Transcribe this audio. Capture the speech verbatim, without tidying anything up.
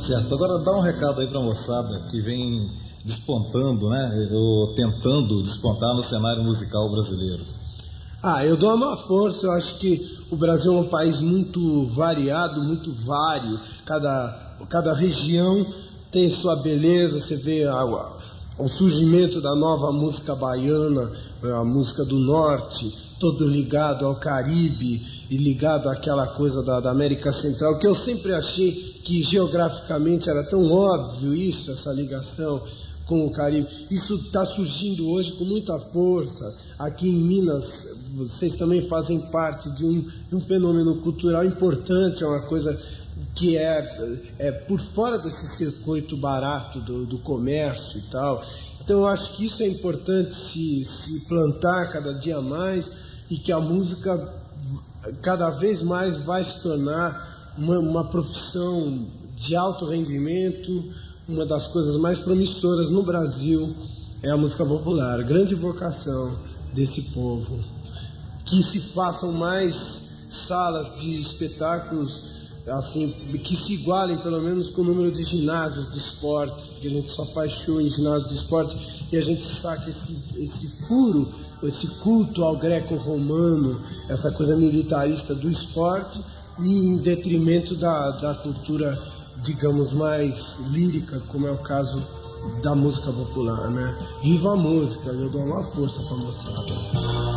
Certo, agora dá um recado aí para a moçada que vem despontando, né, ou tentando despontar no cenário musical brasileiro. Ah, eu dou uma força, eu acho que o Brasil é um país muito variado, muito vário, cada, cada região tem sua beleza, você vê a, a, o surgimento da nova música baiana, a música do norte, todo ligado ao Caribe e ligado àquela coisa da, da América Central, que eu sempre achei que geograficamente era tão óbvio isso, essa ligação com o Caribe. Isso está surgindo hoje com muita força. Aqui em Minas, vocês também fazem parte de um, de um fenômeno cultural importante, é uma coisa que é, é por fora desse circuito barato do, do comércio e tal. Então eu acho que isso é importante se, se plantar cada dia mais e que a música cada vez mais vai se tornar uma, uma profissão de alto rendimento. Uma das coisas mais promissoras no Brasil é a música popular, grande vocação desse povo. Que se façam mais salas de espetáculos, assim, que se igualem pelo menos com o número de ginásios de esporte, porque a gente só faz show em ginásios de esporte e a gente saca esse, esse furo, esse culto ao greco-romano, essa coisa militarista do esporte, e em detrimento da, da cultura, digamos, mais lírica, como é o caso da música popular, né? Viva a música, eu dou uma força para mostrar.